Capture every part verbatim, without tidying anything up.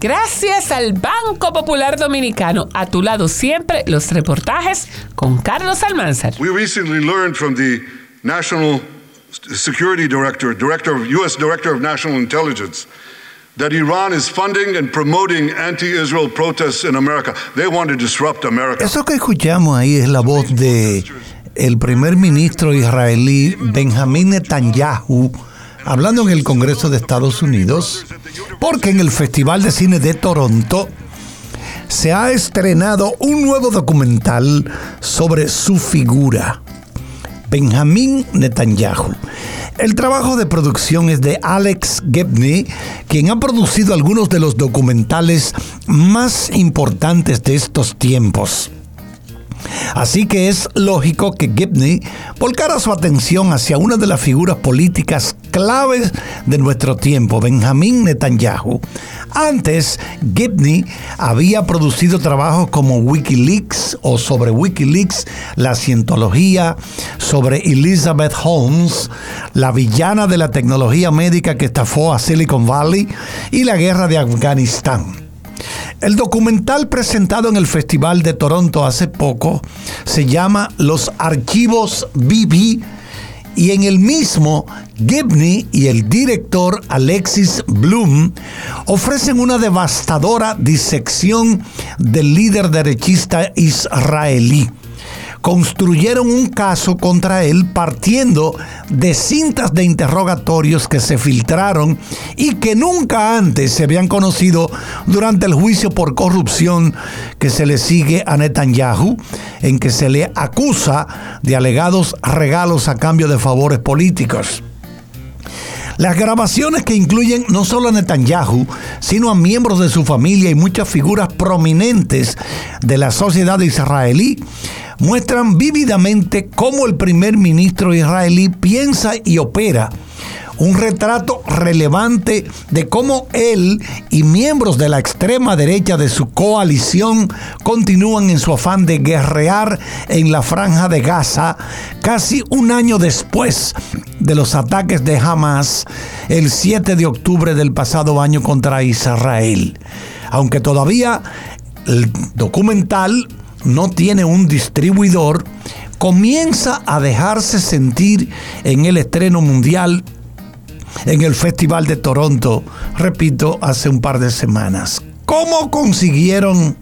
Gracias al Banco Popular Dominicano. A tu lado siempre los reportajes con Carlos Almanzar. We recently learned from the National Security Director, Director of U S Director of National Intelligence, that Iran is funding and promoting anti-Israel protests in America. They want to disrupt America. Eso que escuchamos ahí es la voz de el primer ministro israelí Benjamín Netanyahu hablando en el Congreso de Estados Unidos, porque en el Festival de Cine de Toronto se ha estrenado un nuevo documental sobre su figura, Benjamín Netanyahu. El trabajo de producción es de Alex Gibney, quien ha producido algunos de los documentales más importantes de estos tiempos. Así que es lógico que Gibney volcara su atención hacia una de las figuras políticas claves de nuestro tiempo, Benjamín Netanyahu. Antes, Gibney había producido trabajos como Wikileaks o sobre Wikileaks, la cientología, sobre Elizabeth Holmes, la villana de la tecnología médica que estafó a Silicon Valley, y la guerra de Afganistán. El documental presentado en el Festival de Toronto hace poco se llama Los Archivos Bibi, y en el mismo Gibney y el director Alexis Bloom ofrecen una devastadora disección del líder derechista israelí. Construyeron un caso contra él partiendo de cintas de interrogatorios que se filtraron y que nunca antes se habían conocido durante el juicio por corrupción que se le sigue a Netanyahu, en que se le acusa de alegados regalos a cambio de favores políticos. Las grabaciones, que incluyen no solo a Netanyahu, sino a miembros de su familia y muchas figuras prominentes de la sociedad israelí, muestran vívidamente cómo el primer ministro israelí piensa y opera. Un retrato relevante de cómo él y miembros de la extrema derecha de su coalición continúan en su afán de guerrear en la Franja de Gaza casi un año después de los ataques de Hamas el siete de octubre del pasado año contra Israel. Aunque todavía el documental no tiene un distribuidor, comienza a dejarse sentir en el estreno mundial en el Festival de Toronto, repito, hace un par de semanas. ¿Cómo consiguieron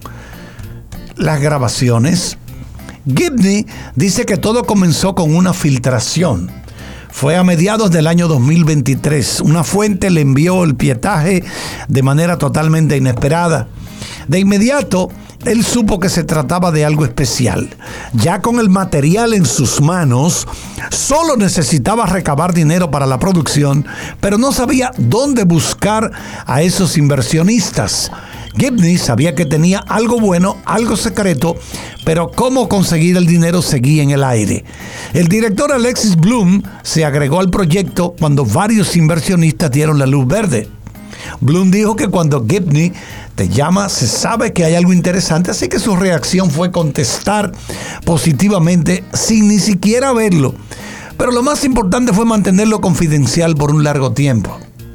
las grabaciones? Gibney dice que todo comenzó con una filtración. Fue a mediados del año dos mil veintitrés. Una fuente le envió el pietaje de manera totalmente inesperada. De inmediato, él supo que se trataba de algo especial. Ya con el material en sus manos, solo necesitaba recabar dinero para la producción, pero no sabía dónde buscar a esos inversionistas. Gibney sabía que tenía algo bueno, algo secreto, pero cómo conseguir el dinero seguía en el aire. El director Alexis Bloom se agregó al proyecto cuando varios inversionistas dieron la luz verde. Bloom dijo que cuando Gibney te llama, se sabe que hay algo interesante, así que su reacción fue contestar positivamente sin ni siquiera verlo. Pero lo más importante fue mantenerlo confidencial por un largo tiempo.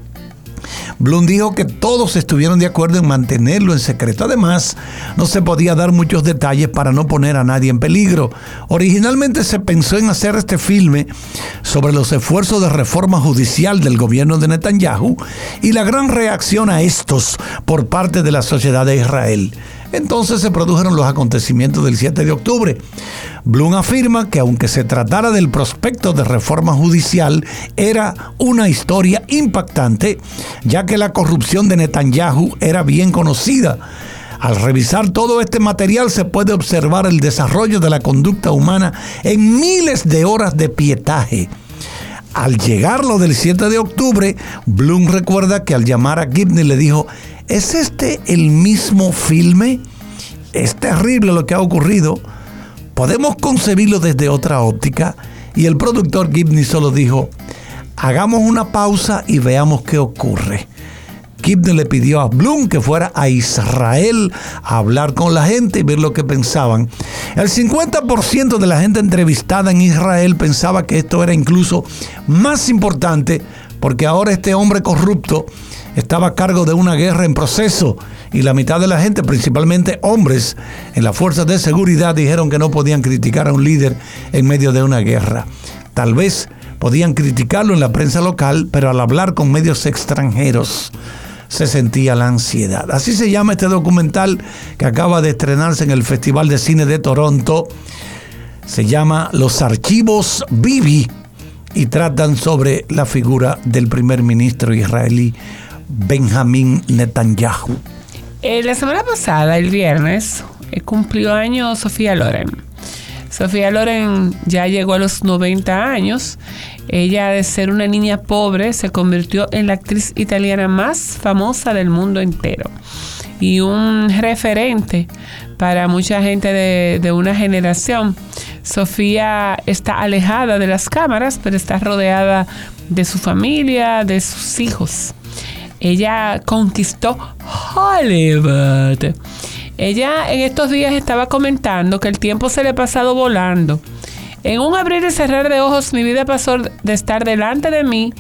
Bloom dijo que todos estuvieron de acuerdo en mantenerlo en secreto. Además, no se podía dar muchos detalles para no poner a nadie en peligro. Originalmente se pensó en hacer este filme sobre los esfuerzos de reforma judicial del gobierno de Netanyahu y la gran reacción a estos por parte de la sociedad de Israel. Entonces se produjeron los acontecimientos del siete de octubre. Bloom afirma que aunque se tratara del prospecto de reforma judicial, era una historia impactante, ya que la corrupción de Netanyahu era bien conocida. Al revisar todo este material se puede observar el desarrollo de la conducta humana en miles de horas de pietaje. Al llegar lo del siete de octubre, Bloom recuerda que al llamar a Gibney le dijo: ¿es este el mismo filme? Es terrible lo que ha ocurrido. ¿Podemos concebirlo desde otra óptica? Y el productor Gibney solo dijo: hagamos una pausa y veamos qué ocurre. Gibney le pidió a Bloom que fuera a Israel a hablar con la gente y ver lo que pensaban. El cincuenta por ciento de la gente entrevistada en Israel pensaba que esto era incluso más importante, porque ahora este hombre corrupto estaba a cargo de una guerra en proceso y la mitad de la gente, principalmente hombres en las fuerzas de seguridad, dijeron que no podían criticar a un líder en medio de una guerra. Tal vez podían criticarlo en la prensa local, pero al hablar con medios extranjeros se sentía la ansiedad. Así se llama este documental que acaba de estrenarse en el Festival de Cine de Toronto. Se llama Los Archivos Bibi y tratan sobre la figura del primer ministro israelí Benjamín Netanyahu. Eh, la semana pasada, el viernes, eh, cumplió años Sofía Loren. Sofía Loren ya llegó a los noventa años. Ella, de ser una niña pobre, se convirtió en la actriz italiana más famosa del mundo entero y un referente para mucha gente de, de una generación. Sofía está alejada de las cámaras, pero está rodeada de su familia, de sus hijos. Ella conquistó Hollywood. Ella en estos días estaba comentando que el tiempo se le ha pasado volando. En un abrir y cerrar de ojos, mi vida pasó de estar delante de mí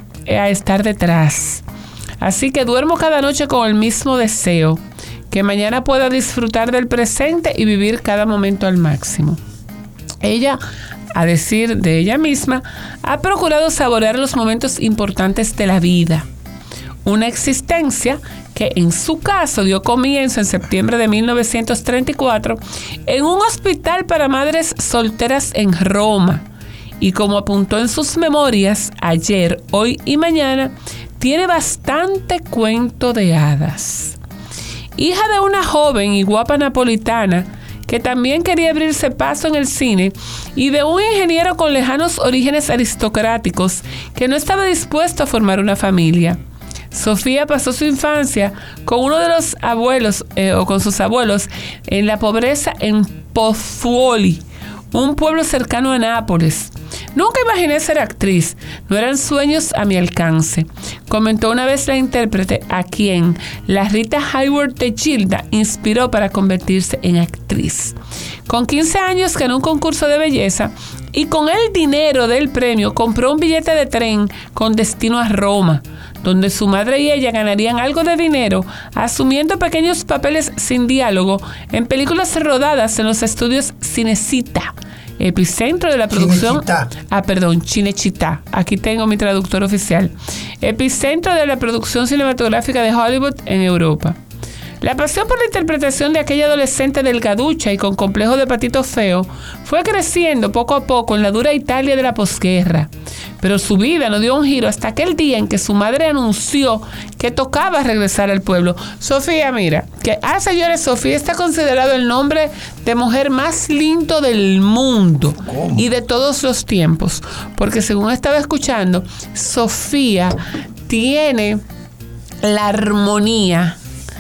a estar detrás. Así que duermo cada noche con el mismo deseo, que mañana pueda disfrutar del presente y vivir cada momento al máximo. Ella, a decir de ella misma, ha procurado saborear los momentos importantes de la vida. Una existencia que en su caso dio comienzo en septiembre de mil novecientos treinta y cuatro en un hospital para madres solteras en Roma. Y como apuntó en sus memorias, ayer, hoy y mañana, tiene bastante cuento de hadas. Hija de una joven y guapa napolitana que también quería abrirse paso en el cine, y de un ingeniero con lejanos orígenes aristocráticos que no estaba dispuesto a formar una familia. Sofía pasó su infancia con uno de los abuelos eh, o con sus abuelos en la pobreza en Pozzuoli, un pueblo cercano a Nápoles. Nunca imaginé ser actriz, no eran sueños a mi alcance, comentó una vez la intérprete a quien la Rita Hayworth de Gilda inspiró para convertirse en actriz. Con quince años ganó un concurso de belleza y con el dinero del premio compró un billete de tren con destino a Roma, donde su madre y ella ganarían algo de dinero asumiendo pequeños papeles sin diálogo en películas rodadas en los estudios Cinecittà, epicentro de la producción. Cinecittà. Ah, perdón, Cinecittà. Aquí tengo mi traductor oficial. Epicentro de la producción cinematográfica de Hollywood en Europa. La pasión por la interpretación de aquella adolescente delgaducha y con complejo de patito feo fue creciendo poco a poco en la dura Italia de la posguerra. Pero su vida no dio un giro hasta aquel día en que su madre anunció que tocaba regresar al pueblo. Sofía, mira, que, ah, señores, Sofía está considerado el nombre de mujer más lindo del mundo. ¿Cómo? Y de todos los tiempos. Porque según estaba escuchando, Sofía tiene la armonía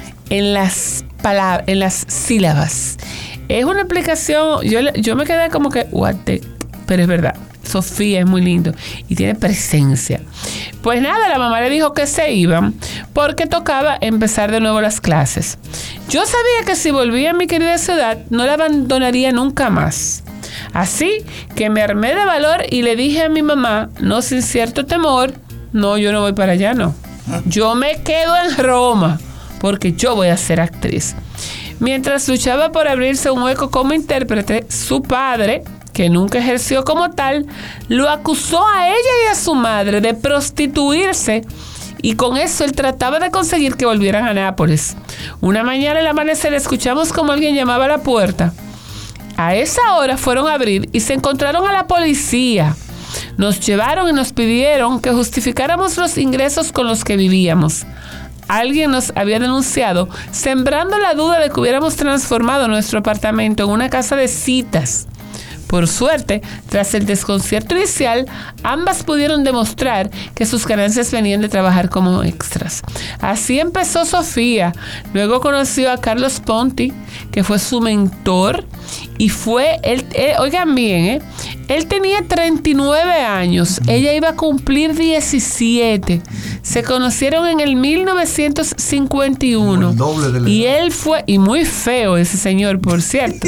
en las palabras, en las sílabas. Es una explicación, yo, yo me quedé como que, what the, pero es verdad. Sofía es muy lindo y tiene presencia. Pues nada, la mamá le dijo que se iban porque tocaba empezar de nuevo las clases. Yo sabía que si volvía a mi querida ciudad no la abandonaría nunca más. Así que me armé de valor y le dije a mi mamá, no sin cierto temor, no, yo no voy para allá, no. Yo me quedo en Roma porque yo voy a ser actriz. Mientras luchaba por abrirse un hueco como intérprete, su padre, que nunca ejerció como tal, lo acusó a ella y a su madre de prostituirse, y con eso él trataba de conseguir que volvieran a Nápoles. Una mañana al amanecer escuchamos como alguien llamaba a la puerta. A esa hora fueron a abrir y se encontraron a la policía. Nos llevaron y nos pidieron que justificáramos los ingresos con los que vivíamos. Alguien nos había denunciado, sembrando la duda de que hubiéramos transformado nuestro apartamento en una casa de citas. Por suerte, tras el desconcierto inicial, ambas pudieron demostrar que sus ganancias venían de trabajar como extras. Así empezó Sofía. Luego conoció a Carlos Ponti, que fue su mentor, y fue, él, él, oigan bien, ¿eh? Él tenía treinta y nueve años, ella iba a cumplir diecisiete. Se conocieron en el mil novecientos cincuenta y uno. Y él fue, y muy feo ese señor, por cierto.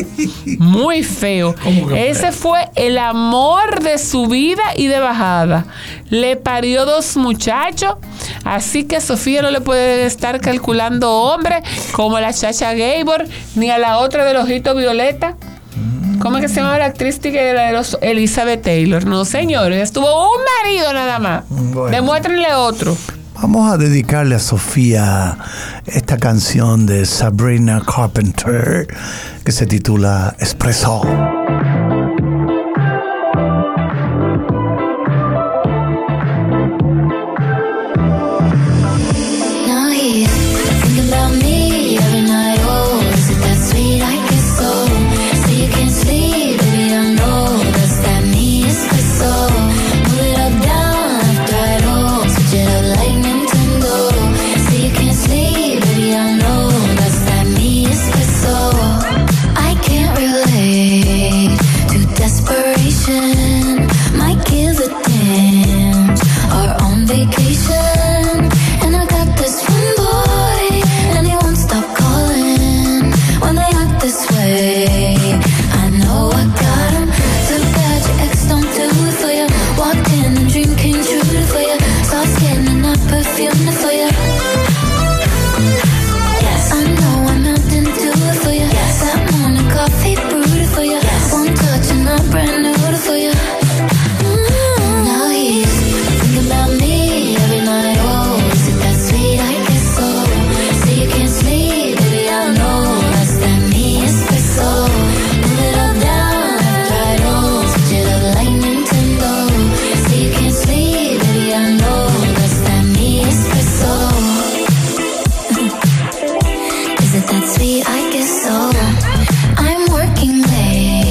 Muy feo. Ese fue el amor de su vida y de bajada. Le parió dos muchachos, así que Sofía no le puede estar calculando hombre como la Chacha Gabor, ni a la otra del ojito violeta. ¿Cómo es que se llama la actriz que era de los Elizabeth Taylor? No, señores, estuvo un marido nada más. Bueno. Demuéstrenle otro. Vamos a dedicarle a Sofía esta canción de Sabrina Carpenter que se titula Espresso. Is it that sweet? I guess so. I'm working late.